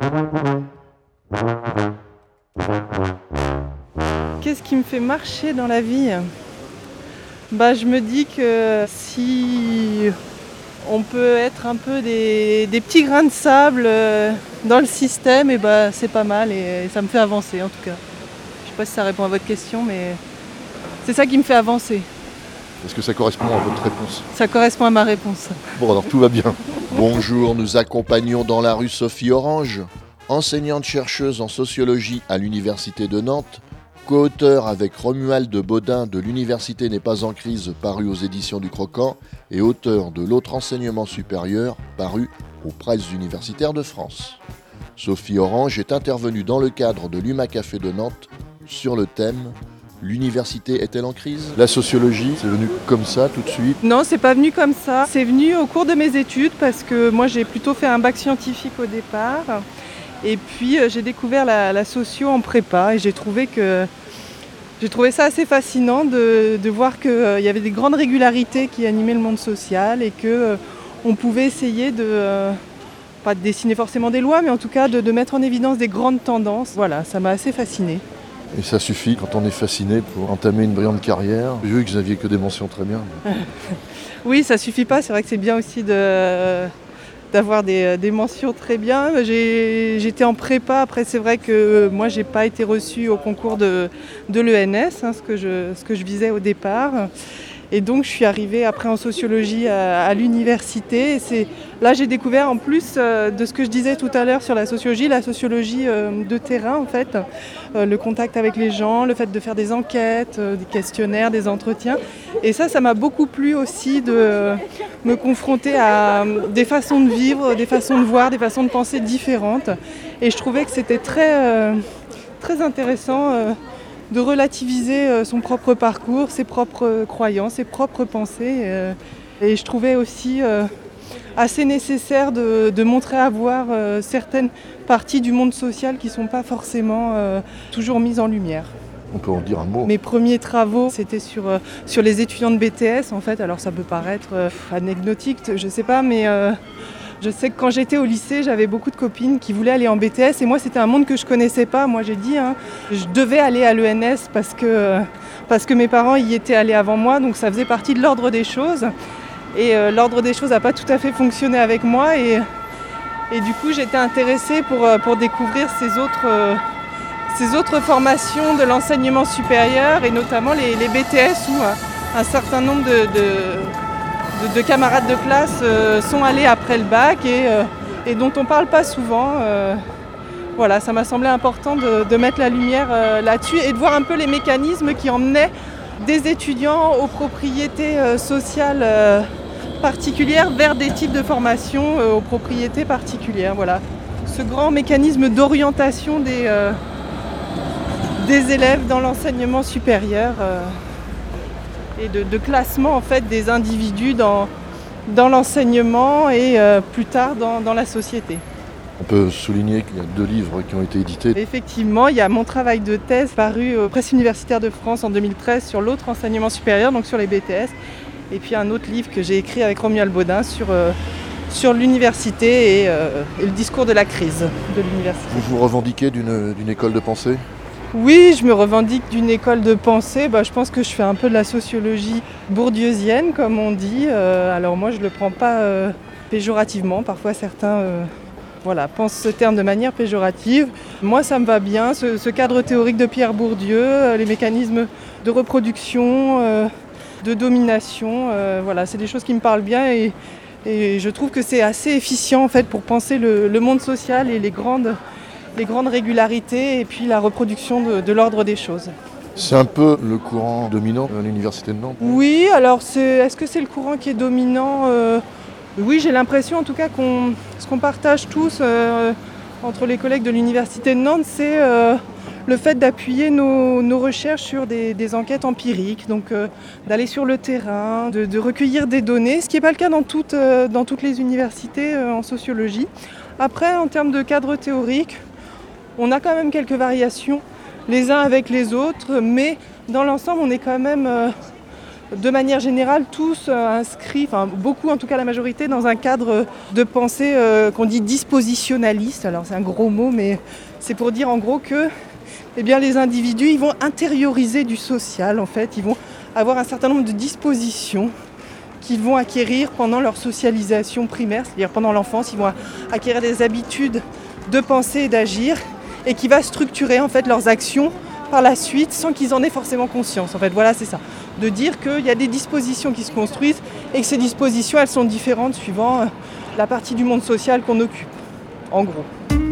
Qu'est-ce qui me fait marcher dans la vie ? Je me dis que si on peut être un peu des petits grains de sable dans le système, c'est pas mal et ça me fait avancer en tout cas. Je sais pas si ça répond à votre question, mais c'est ça qui me fait avancer. Est-ce que ça correspond à votre réponse ? Ça correspond à ma réponse. Bon, alors tout va bien. Bonjour, nous accompagnons dans la rue Sophie Orange, enseignante-chercheuse en sociologie à l'Université de Nantes, co-auteur avec Romuald Bodin de L'Université n'est pas en crise, paru aux éditions du Croquant, et auteur de L'autre enseignement supérieur, paru aux Presses universitaires de France. Sophie Orange est intervenue dans le cadre de l'UMA Café de Nantes sur le thème « L'université est-elle en crise ?» La sociologie, c'est venu comme ça tout de suite ? Non, c'est pas venu comme ça. C'est venu au cours de mes études parce que moi j'ai plutôt fait un bac scientifique au départ. Et puis j'ai découvert la socio en prépa et j'ai trouvé ça assez fascinant de voir qu'il y avait des grandes régularités qui animaient le monde social et qu'on pouvait essayer pas de dessiner forcément des lois, mais en tout cas de mettre en évidence des grandes tendances. Voilà, ça m'a assez fascinée. Et ça suffit quand on est fasciné pour entamer une brillante carrière. J'ai vu que vous n'aviez que des mentions très bien. Oui, ça suffit pas, c'est vrai que c'est bien aussi d'avoir des mentions très bien. J'étais en prépa, après c'est vrai que moi j'ai pas été reçue au concours de l'ENS, ce que je visais au départ. Et donc je suis arrivée après en sociologie à l'université. Et là j'ai découvert en plus de ce que je disais tout à l'heure sur la sociologie de terrain en fait. Le contact avec les gens, le fait de faire des enquêtes, des questionnaires, des entretiens. Et ça m'a beaucoup plu aussi de me confronter à des façons de vivre, des façons de voir, des façons de penser différentes. Et je trouvais que c'était très, très intéressant de relativiser son propre parcours, ses propres croyances, ses propres pensées. Et je trouvais aussi assez nécessaire de montrer à voir certaines parties du monde social qui ne sont pas forcément toujours mises en lumière. On peut en dire un mot. Mes premiers travaux, c'était sur les étudiants de BTS, en fait. Alors ça peut paraître anecdotique, je ne sais pas, mais je sais que quand j'étais au lycée, j'avais beaucoup de copines qui voulaient aller en BTS. Et moi, c'était un monde que je ne connaissais pas. Moi, j'ai dit, je devais aller à l'ENS parce que mes parents y étaient allés avant moi. Donc ça faisait partie de l'ordre des choses. Et l'ordre des choses n'a pas tout à fait fonctionné avec moi. Et du coup, j'étais intéressée pour découvrir ces autres formations de l'enseignement supérieur, et notamment les BTS, où un certain nombre de camarades de classe sont allés après le bac et dont on ne parle pas souvent. Voilà, ça m'a semblé important de mettre la lumière là-dessus et de voir un peu les mécanismes qui emmenaient des étudiants aux propriétés sociales particulières vers des types de formations aux propriétés particulières. Voilà. Ce grand mécanisme d'orientation des élèves dans l'enseignement supérieur et de classement en fait, des individus dans l'enseignement et plus tard dans la société. On peut souligner qu'il y a 2 livres qui ont été édités. Effectivement, il y a mon travail de thèse paru aux Presses universitaires de France en 2013 sur l'autre enseignement supérieur, donc sur les BTS. Et puis un autre livre que j'ai écrit avec Romuald Bodin sur l'université et le discours de la crise de l'université. Vous vous revendiquez d'une école de pensée ? Oui, je me revendique d'une école de pensée. Je pense que je fais un peu de la sociologie bourdieusienne, comme on dit. Alors moi, je ne le prends pas péjorativement. Parfois, certains pensent ce terme de manière péjorative. Moi, ça me va bien. Ce cadre théorique de Pierre Bourdieu, les mécanismes de reproduction, de domination, c'est des choses qui me parlent bien. Et je trouve que c'est assez efficient en fait, pour penser le monde social et les grandes régularités et puis la reproduction de l'ordre des choses. C'est un peu le courant dominant à l'Université de Nantes ? Oui, alors est-ce que c'est le courant qui est dominant ? Oui, j'ai l'impression en tout cas ce qu'on partage tous entre les collègues de l'Université de Nantes, c'est le fait d'appuyer nos recherches sur des enquêtes empiriques, donc d'aller sur le terrain, de recueillir des données, ce qui n'est pas le cas dans toutes les universités en sociologie. Après, en termes de cadre théorique, on a quand même quelques variations les uns avec les autres, mais dans l'ensemble, on est quand même de manière générale, tous inscrits, enfin beaucoup en tout cas la majorité, dans un cadre de pensée qu'on dit dispositionnaliste. Alors c'est un gros mot, mais c'est pour dire en gros que eh bien, les individus ils vont intérioriser du social en fait, ils vont avoir un certain nombre de dispositions qu'ils vont acquérir pendant leur socialisation primaire, c'est-à-dire pendant l'enfance, ils vont acquérir des habitudes de penser et d'agir et qui va structurer en fait leurs actions par la suite sans qu'ils en aient forcément conscience. En fait, voilà, c'est ça. De dire qu'il y a des dispositions qui se construisent et que ces dispositions, elles sont différentes suivant la partie du monde social qu'on occupe, en gros.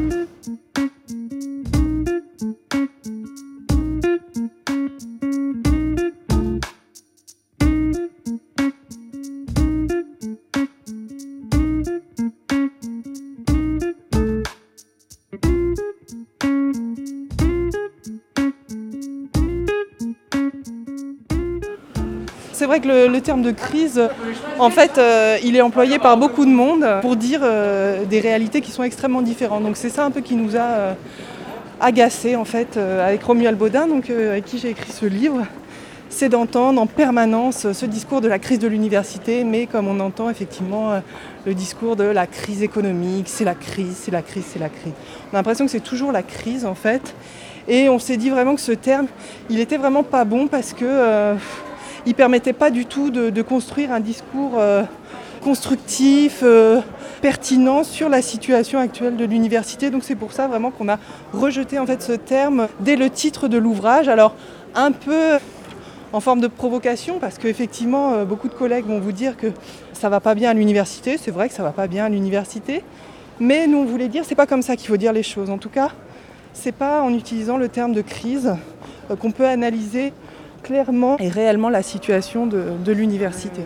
C'est vrai que le terme de crise, en fait, il est employé par beaucoup de monde pour dire des réalités qui sont extrêmement différentes. Donc c'est ça un peu qui nous a agacés en fait avec Romuald Bodin, donc avec qui j'ai écrit ce livre. C'est d'entendre en permanence ce discours de la crise de l'université, mais comme on entend effectivement le discours de la crise économique, c'est la crise, c'est la crise, c'est la crise. On a l'impression que c'est toujours la crise en fait. Et on s'est dit vraiment que ce terme, il était vraiment pas bon parce que il ne permettait pas du tout de construire un discours constructif, pertinent sur la situation actuelle de l'université. Donc c'est pour ça vraiment qu'on a rejeté en fait ce terme dès le titre de l'ouvrage. Alors un peu en forme de provocation parce qu'effectivement beaucoup de collègues vont vous dire que ça ne va pas bien à l'université. C'est vrai que ça ne va pas bien à l'université. Mais nous on voulait dire c'est pas comme ça qu'il faut dire les choses. En tout cas, c'est pas en utilisant le terme de crise qu'on peut analyser clairement et réellement la situation de l'université.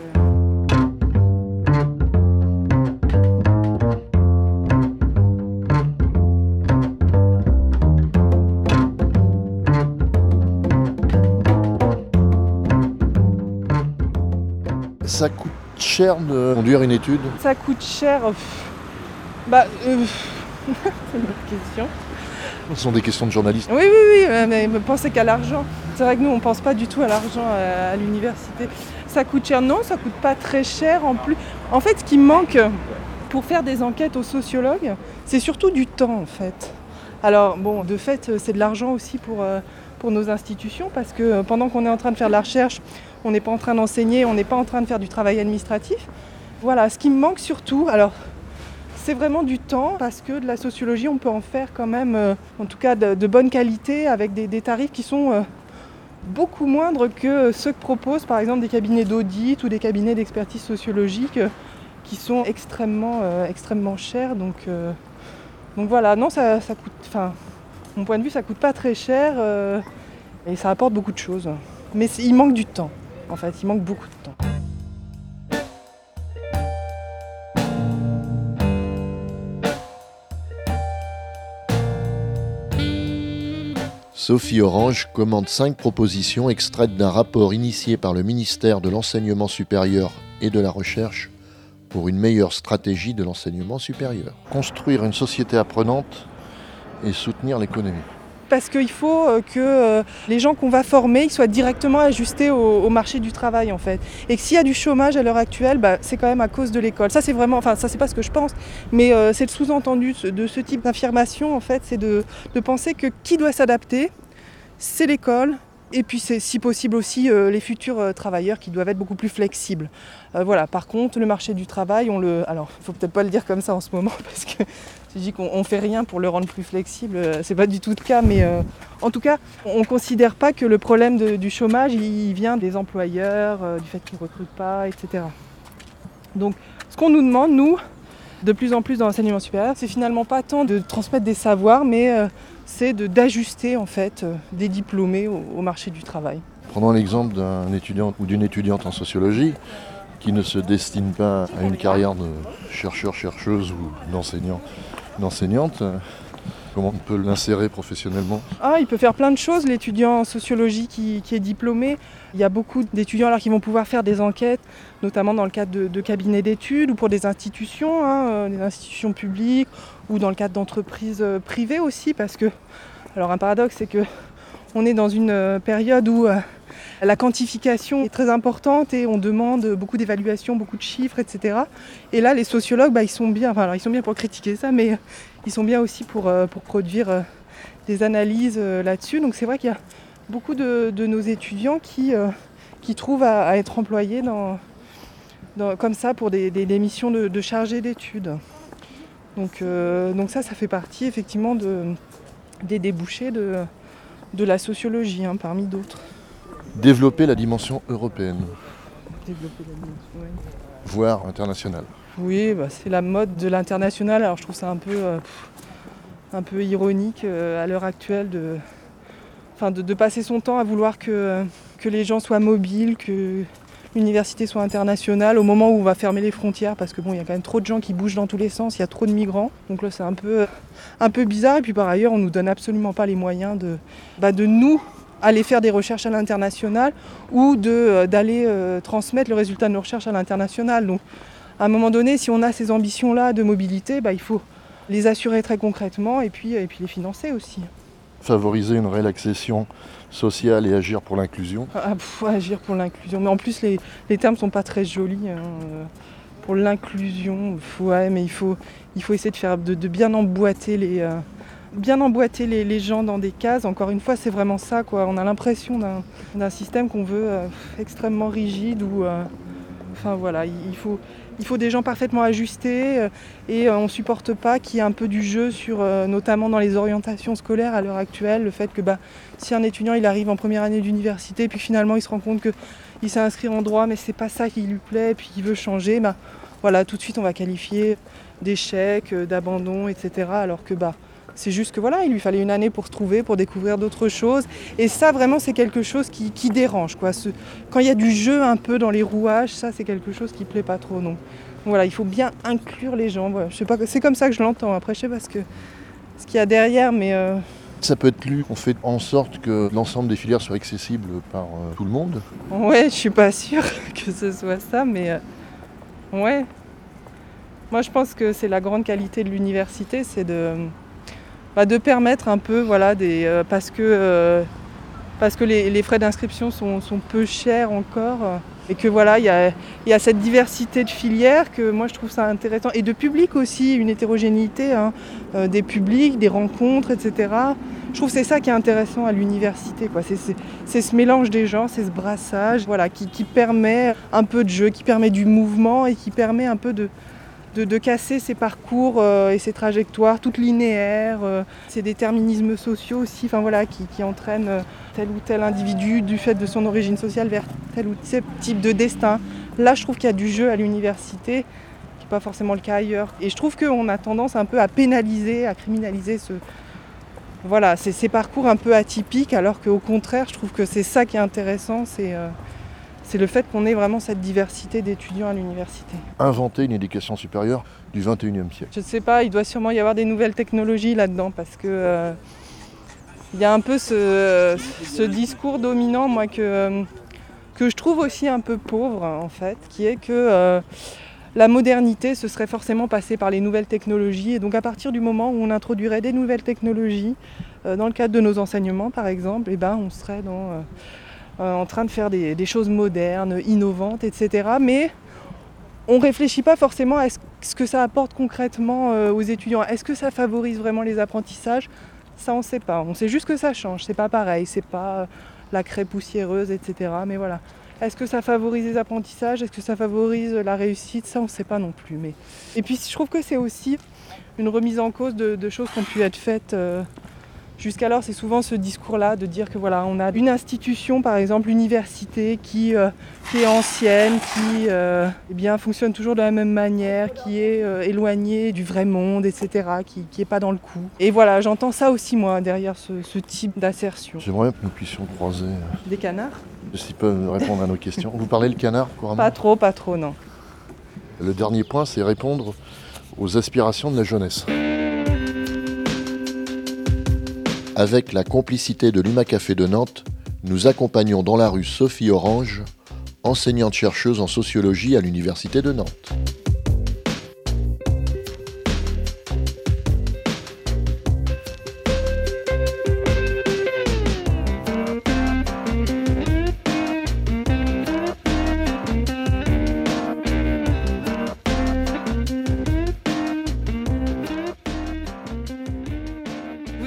Ça coûte cher de conduire une étude? Ça coûte cher. C'est une autre question. Ce sont des questions de journalistes. Oui, mais pensez qu'à l'argent. C'est vrai que nous, on ne pense pas du tout à l'argent à l'université. Ça coûte cher? Non, ça ne coûte pas très cher en plus. En fait, ce qui manque pour faire des enquêtes aux sociologues, c'est surtout du temps en fait. Alors bon, de fait, c'est de l'argent aussi pour nos institutions parce que pendant qu'on est en train de faire de la recherche, on n'est pas en train d'enseigner, on n'est pas en train de faire du travail administratif. Voilà, ce qui me manque surtout, alors c'est vraiment du temps parce que de la sociologie, on peut en faire quand même, en tout cas de bonne qualité avec des tarifs qui sont beaucoup moindres que ceux que proposent par exemple des cabinets d'audit ou des cabinets d'expertise sociologique qui sont extrêmement chers. Donc voilà, non, ça coûte, enfin, mon point de vue, ça coûte pas très cher et ça apporte beaucoup de choses. Mais il manque du temps, en fait, il manque beaucoup de temps. Sophie Orange commente 5 propositions extraites d'un rapport initié par le ministère de l'Enseignement supérieur et de la Recherche pour une meilleure stratégie de l'enseignement supérieur. Construire une société apprenante et soutenir l'économie. Parce qu'il faut que les gens qu'on va former ils soient directement ajustés au marché du travail en fait. Et que s'il y a du chômage à l'heure actuelle, c'est quand même à cause de l'école. Ça c'est vraiment, enfin ça c'est pas ce que je pense, mais c'est le sous-entendu de ce type d'affirmation en fait, c'est de penser que qui doit s'adapter, c'est l'école. Et puis c'est si possible aussi les futurs travailleurs qui doivent être beaucoup plus flexibles. Voilà. Par contre, le marché du travail, alors il faut peut-être pas le dire comme ça en ce moment parce que je dis qu'on fait rien pour le rendre plus flexible, c'est pas du tout le cas, mais en tout cas, on considère pas que le problème du chômage, il vient des employeurs, du fait qu'ils recrutent pas, etc. Donc, ce qu'on nous demande, nous, de plus en plus dans l'enseignement supérieur, c'est finalement pas tant de transmettre des savoirs, mais c'est d'ajuster en fait des diplômés au marché du travail. Prenons l'exemple d'un étudiant ou d'une étudiante en sociologie qui ne se destine pas à une carrière de chercheur, chercheuse ou d'enseignante. Comment on peut l'insérer professionnellement? Il peut faire plein de choses, l'étudiant en sociologie qui est diplômé. Il y a beaucoup d'étudiants alors, qui vont pouvoir faire des enquêtes, notamment dans le cadre de cabinets d'études ou pour des institutions, des institutions publiques ou dans le cadre d'entreprises privées aussi. Parce que, alors un paradoxe, c'est qu'on est dans une période où la quantification est très importante et on demande beaucoup d'évaluations, beaucoup de chiffres, etc. Et là, les sociologues, ils sont bien, enfin, alors, ils sont bien pour critiquer ça, mais ils sont bien aussi pour produire des analyses là-dessus. Donc c'est vrai qu'il y a beaucoup de nos étudiants qui trouvent à être employés comme ça pour des missions de chargés d'études. Donc ça fait partie effectivement des débouchés de la sociologie, parmi d'autres. Développer la dimension européenne, Développer la dimension, ouais. voire internationale. Oui, c'est la mode de l'international. Alors je trouve ça un peu ironique à l'heure actuelle de passer son temps à vouloir que les gens soient mobiles, que l'université soit internationale au moment où on va fermer les frontières parce que il y a quand même trop de gens qui bougent dans tous les sens, il y a trop de migrants. Donc là c'est un peu bizarre et puis par ailleurs on nous donne absolument pas les moyens de nous aller faire des recherches à l'international ou d'aller transmettre le résultat de nos recherches à l'international. Donc à un moment donné, si on a ces ambitions-là de mobilité, il faut les assurer très concrètement et puis les financer aussi. Favoriser une réelle accession sociale et agir pour l'inclusion. Agir pour l'inclusion. Mais en plus, les termes ne sont pas très jolis. Pour l'inclusion, mais il faut essayer de bien emboîter les gens dans des cases. Encore une fois, c'est vraiment ça, quoi. On a l'impression d'un système qu'on veut extrêmement rigide où il faut des gens parfaitement ajustés et on ne supporte pas qu'il y ait un peu du jeu notamment dans les orientations scolaires à l'heure actuelle. Le fait que si un étudiant il arrive en première année d'université puis finalement il se rend compte qu'il s'est inscrit en droit mais c'est pas ça qui lui plaît et puis qu'il veut changer, tout de suite on va qualifier d'échec, d'abandon, etc. Alors que c'est juste que il lui fallait une année pour se trouver, pour découvrir d'autres choses. Et ça, vraiment, c'est quelque chose qui dérange, quoi. Quand il y a du jeu un peu dans les rouages, ça, c'est quelque chose qui ne plaît pas trop, non. Voilà, il faut bien inclure les gens. Voilà. Je sais pas, c'est comme ça que je l'entends. Après, je sais pas ce qu'il y a derrière, mais... Ça peut être lu, on fait en sorte que l'ensemble des filières soient accessibles par tout le monde. Ouais, je suis pas sûre que ce soit ça, mais... Ouais. Moi, je pense que c'est la grande qualité de l'université, c'est de permettre un peu, parce que les frais d'inscription sont peu chers encore, et que il y a cette diversité de filières que moi je trouve ça intéressant, et de publics aussi, une hétérogénéité des publics, des rencontres, etc. Je trouve que c'est ça qui est intéressant à l'université, quoi. C'est ce mélange des genres, c'est ce brassage, qui permet un peu de jeu, qui permet du mouvement et qui permet un peu de casser ces parcours et ces trajectoires toutes linéaires, ces déterminismes sociaux aussi, qui entraînent tel ou tel individu du fait de son origine sociale vers tel ou tel type de destin. Là, je trouve qu'il y a du jeu à l'université, qui n'est pas forcément le cas ailleurs. Et je trouve qu'on a tendance un peu à pénaliser, à criminaliser ces parcours un peu atypiques, alors qu'au contraire, je trouve que c'est ça qui est intéressant, c'est le fait qu'on ait vraiment cette diversité d'étudiants à l'université. Inventer une éducation supérieure du XXIe siècle. Je ne sais pas, il doit sûrement y avoir des nouvelles technologies là-dedans parce que il y a un peu ce discours dominant, moi, que je trouve aussi un peu pauvre, en fait, qui est que la modernité, ce serait forcément passer par les nouvelles technologies. Et donc à partir du moment où on introduirait des nouvelles technologies, dans le cadre de nos enseignements, par exemple, on serait en train de faire des choses modernes, innovantes, etc. Mais on ne réfléchit pas forcément à ce que ça apporte concrètement aux étudiants. Est-ce que ça favorise vraiment les apprentissages ? Ça, on ne sait pas. On sait juste que ça change. C'est pas pareil. C'est pas la craie poussiéreuse, etc. Mais voilà. Est-ce que ça favorise les apprentissages ? Est-ce que ça favorise la réussite ? Ça, on ne sait pas non plus. Et puis, je trouve que c'est aussi une remise en cause de choses qui ont pu être faites jusqu'alors. C'est souvent ce discours-là de dire que on a une institution, par exemple l'université, qui est ancienne, qui fonctionne toujours de la même manière, qui est éloignée du vrai monde, etc., qui n'est pas dans le coup. Et j'entends ça aussi, moi, derrière ce type d'assertion. J'aimerais bien que nous puissions croiser des canards. S'ils peuvent répondre à nos questions. Vous parlez le canard couramment ? Pas trop, non. Le dernier point, c'est répondre aux aspirations de la jeunesse. Avec la complicité de l'UMA-Café de Nantes, nous accompagnons dans la rue Sophie Orange, enseignante-chercheuse en sociologie à l'Université de Nantes.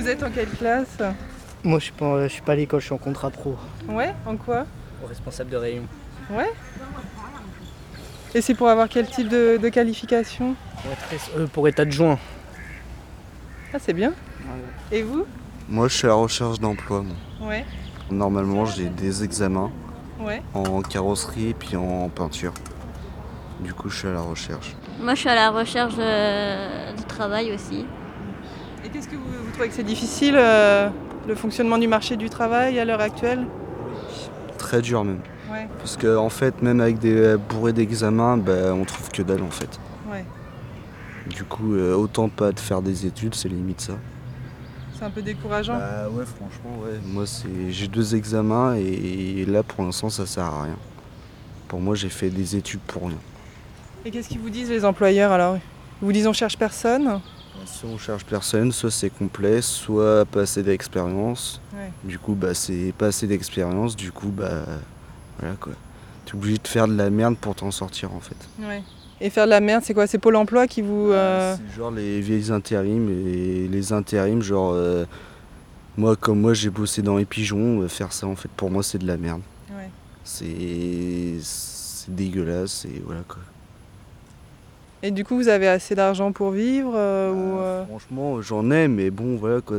vous êtes en quelle classe? Moi, je suis pas à l'école, je suis en contrat pro. Ouais, en quoi? Responsable de rayon. Ouais. Et c'est pour avoir quel type de qualification? Pour être adjoint. Ah, c'est bien. Et vous? Moi, je suis à la recherche d'emploi. Ouais. Normalement, j'ai des examens Ouais. en carrosserie et puis en peinture. Du coup, je suis à la recherche. Moi, je suis à la recherche de travail aussi. Et qu'est-ce que vous trouvez que c'est difficile, le fonctionnement du marché du travail à l'heure actuelle? Très dur même. Ouais. Parce que en fait, même avec des bourrées d'examens, on trouve que dalle en fait. Ouais. Du coup, autant pas de faire des études, c'est limite ça. C'est un peu décourageant. Ouais, franchement, ouais. Moi, j'ai 2 examens et là, pour l'instant, ça sert à rien. Pour moi, j'ai fait des études pour rien. Et qu'est-ce qu'ils vous disent les employeurs alors? Ils vous disent on cherche personne? Soit on cherche personne, soit c'est complet, soit pas assez d'expérience. Ouais. Du coup, c'est pas assez d'expérience, du coup, voilà quoi. T'es obligé de faire de la merde pour t'en sortir en fait. Ouais. Et faire de la merde, c'est quoi? C'est Pôle emploi qui vous... C'est genre les vieilles intérims et les intérims, genre moi j'ai bossé dans les pigeons, faire ça en fait pour moi c'est de la merde. Ouais. C'est dégueulasse et voilà quoi. Et du coup, vous avez assez d'argent pour vivre Franchement, j'en ai, mais bon, voilà quoi,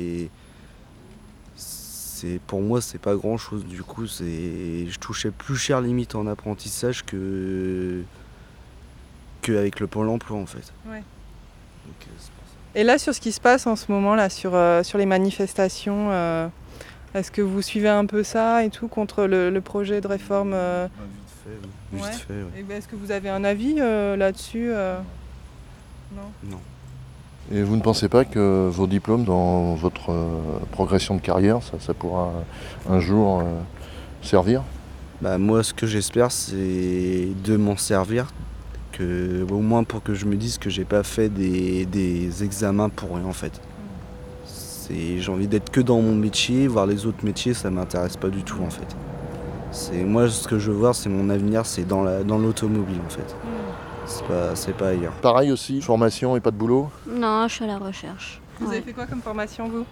pour moi, c'est pas grand chose. Du coup, je touchais plus cher limite en apprentissage qu'avec le Pôle emploi en fait. Ouais. Donc, c'est pour ça. Et là, sur ce qui se passe en ce moment, là, sur les manifestations, est-ce que vous suivez un peu ça et tout contre le projet de réforme Vite Ouais. fait, ouais. Et ben, est-ce que vous avez un avis là-dessus Non. Non. Et vous ne pensez pas que vos diplômes dans votre progression de carrière, ça pourra un jour servir? Moi, ce que j'espère, c'est de m'en servir, au moins pour que je me dise que j'ai pas fait des examens pour rien en fait. J'ai envie d'être que dans mon métier, voir les autres métiers, ça m'intéresse pas du tout en fait. Moi, ce que je veux voir, c'est mon avenir, c'est dans l'automobile en fait. C'est pas ailleurs. Pareil aussi, formation et pas de boulot? Non, je suis à la recherche. Vous Ouais. avez fait quoi comme formation, vous?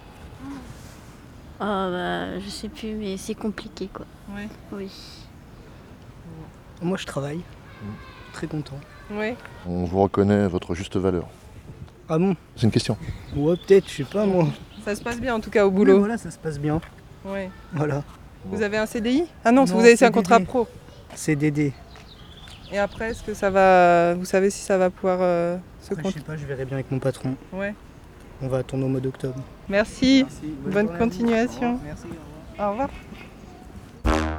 Je sais plus, mais c'est compliqué quoi. Ouais. Oui. Moi, je travaille. Très content. Ouais. On vous reconnaît votre juste valeur. Ah bon? C'est une question. Ouais, peut-être, je sais pas moi. Ça se passe bien en tout cas au Oui, boulot. voilà, ça se passe bien. Ouais. Voilà. Vous avez un CDI? Ah non, Non, vous avez c'est un CDD. contrat pro. CDD. Et après, est-ce que ça va... Vous savez si ça va pouvoir se Après, je compter? sais pas, je verrai bien avec mon patron. Ouais. On va attendre au mois d'octobre. Merci. Bonne journée à vous. continuation. Au revoir. Merci. Au revoir. Au revoir.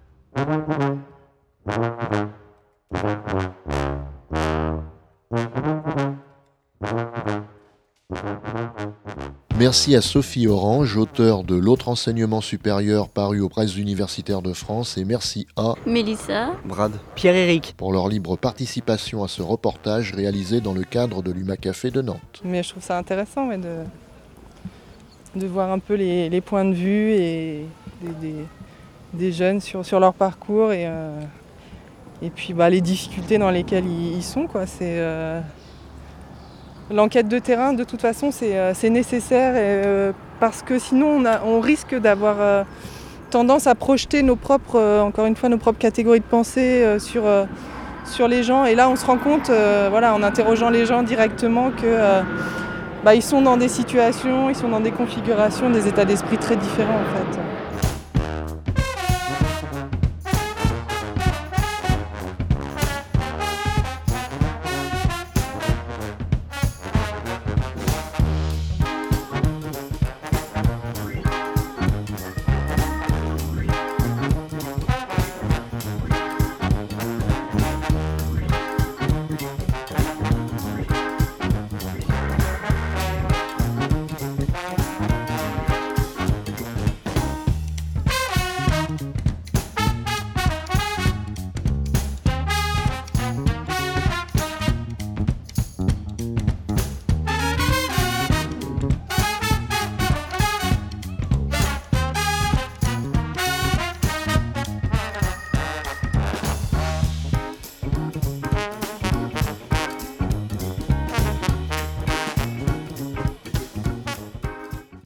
Merci à Sophie Orange, auteure de L'autre enseignement supérieur paru aux presses universitaires de France, et merci à Mélissa. Brad. Pierre-Éric. pour leur libre participation à ce reportage réalisé dans le cadre de l'UMA Café de Nantes. Mais je trouve ça intéressant de voir un peu les points de vue et des jeunes sur leur parcours et puis les difficultés dans lesquelles ils sont, quoi. L'enquête de terrain, de toute façon, c'est nécessaire parce que sinon on risque d'avoir tendance à projeter nos propres catégories de pensée sur les gens. Et là, on se rend compte, en interrogeant les gens directement, que ils sont dans des situations, ils sont dans des configurations, des états d'esprit très différents en fait.